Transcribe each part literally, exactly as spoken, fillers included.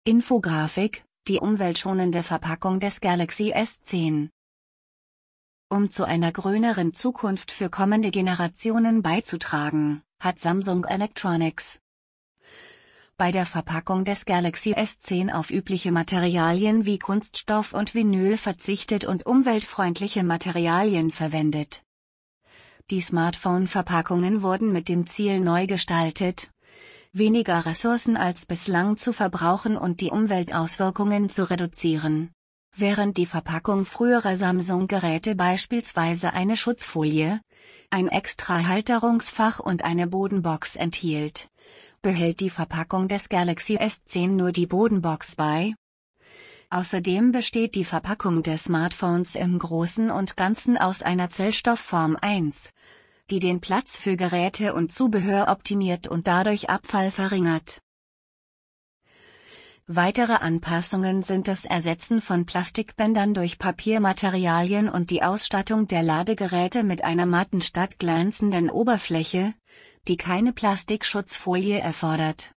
Infografik, die umweltschonende Verpackung des Galaxy S zehn. Um zu einer grüneren Zukunft für kommende Generationen beizutragen, hat Samsung Electronics bei der Verpackung des Galaxy S zehn auf übliche Materialien wie Kunststoff und Vinyl verzichtet und umweltfreundliche Materialien verwendet. Die Smartphone-Verpackungen wurden mit dem Ziel neu gestaltet, weniger Ressourcen als bislang zu verbrauchen und die Umweltauswirkungen zu reduzieren. Während die Verpackung früherer Samsung-Geräte beispielsweise eine Schutzfolie, ein extra Halterungsfach und eine Bodenbox enthielt, behält die Verpackung des Galaxy S zehn nur die Bodenbox bei. Außerdem besteht die Verpackung der Smartphones im Großen und Ganzen aus einer Zellstoffform eins, die den Platz für Geräte und Zubehör optimiert und dadurch Abfall verringert. Weitere Anpassungen sind das Ersetzen von Plastikbändern durch Papiermaterialien und die Ausstattung der Ladegeräte mit einer matten statt glänzenden Oberfläche, die keine Plastikschutzfolie erfordert.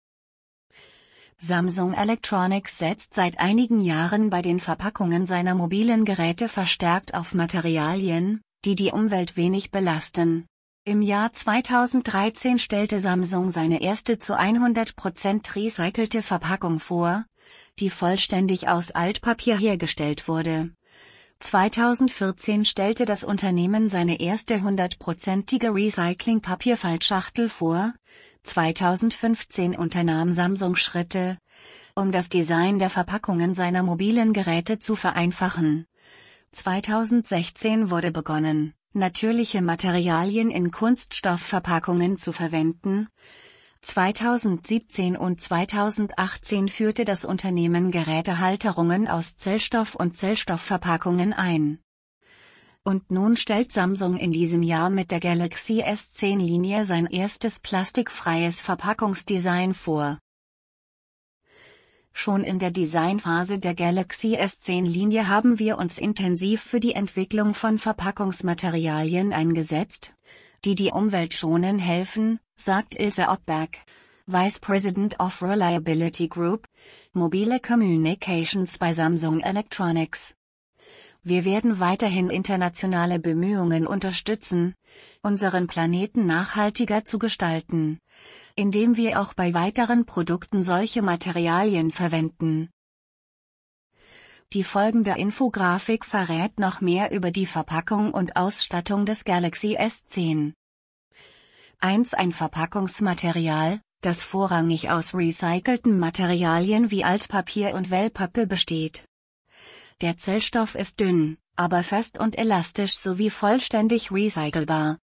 Samsung Electronics setzt seit einigen Jahren bei den Verpackungen seiner mobilen Geräte verstärkt auf Materialien, die die Umwelt wenig belasten. Im Jahr zweitausenddreizehn stellte Samsung seine erste zu hundert Prozent recycelte Verpackung vor, die vollständig aus Altpapier hergestellt wurde. zweitausendvierzehn stellte das Unternehmen seine erste hundertprozentige Recycling-Papierfaltschachtel vor. zweitausendfünfzehn unternahm Samsung Schritte, um das Design der Verpackungen seiner mobilen Geräte zu vereinfachen. zweitausendsechzehn wurde begonnen, natürliche Materialien in Kunststoffverpackungen zu verwenden. zweitausendsiebzehn und zweitausendachtzehn führte das Unternehmen Gerätehalterungen aus Zellstoff und Zellstoffverpackungen ein. Und nun stellt Samsung in diesem Jahr mit der Galaxy S zehn Linie sein erstes plastikfreies Verpackungsdesign vor. Schon in der Designphase der Galaxy S zehn Linie haben wir uns intensiv für die Entwicklung von Verpackungsmaterialien eingesetzt, die die Umwelt schonen helfen, sagt Ilse Ottberg, Vice President of Reliability Group, Mobile Communications bei Samsung Electronics. Wir werden weiterhin internationale Bemühungen unterstützen, unseren Planeten nachhaltiger zu gestalten, indem wir auch bei weiteren Produkten solche Materialien verwenden. Die folgende Infografik verrät noch mehr über die Verpackung und Ausstattung des Galaxy S zehn. eins Ein Verpackungsmaterial, das vorrangig aus recycelten Materialien wie Altpapier und Wellpappe besteht. Der Zellstoff ist dünn, aber fest und elastisch sowie vollständig recycelbar.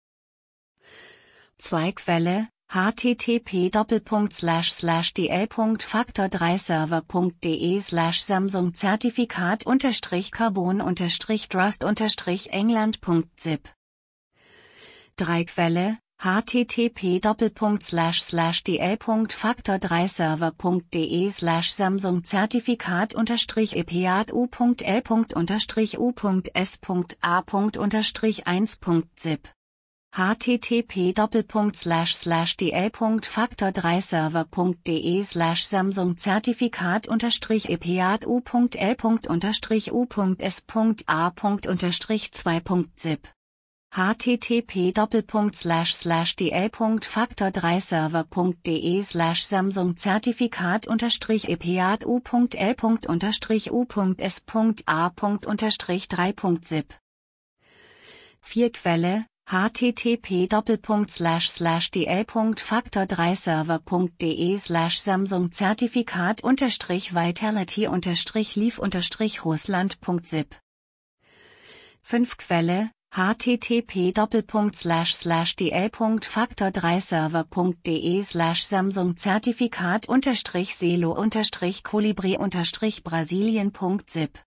zwei Quelle: h t t p Doppelpunkt Slash Slash d l Punkt faktor drei server Punkt d e Slash Samsung Zertifikat Unterstrich Carbon Unterstrich Trust Unterstrich England Punkt zip. drei Quelle: h t t p Doppelpunkt Slash Slash d l Punkt faktor drei server Punkt d e Slash Samsung Zertifikat Unterstrich e p a t u Punkt l Unterstrich u Punkt s Punkt a Unterstrich eins Punkt zip. h t t p Doppelpunkt Slash Slash d l Punkt faktor drei server Punkt d e Slash Samsung Zertifikat Unterstrich e p a t u Punkt l Unterstrich u Punkt s Punkt a Unterstrich zwei Punkt zip. h t t p Doppelpunkt Slash Slash d l Punkt faktor drei server Punkt d e Slash Samsung Zertifikat Unterstrich e p a t u Punkt l Unterstrich u Punkt s Punkt a Unterstrich drei Punkt zip. vier Quelle: h t t p Doppelpunkt Slash Slash d l Punkt faktor drei server Punkt d e Slash Samsung Zertifikat Unterstrich Vitality Unterstrich Leaf Unterstrich Russland Punkt zip. fünf Quelle: h t t p Doppelpunkt Slash Slash d l Punkt faktor drei server Punkt d e Slash Samsung Zertifikat Unterstrich Selo Unterstrich Kolibri Unterstrich Brasilien Punkt zip.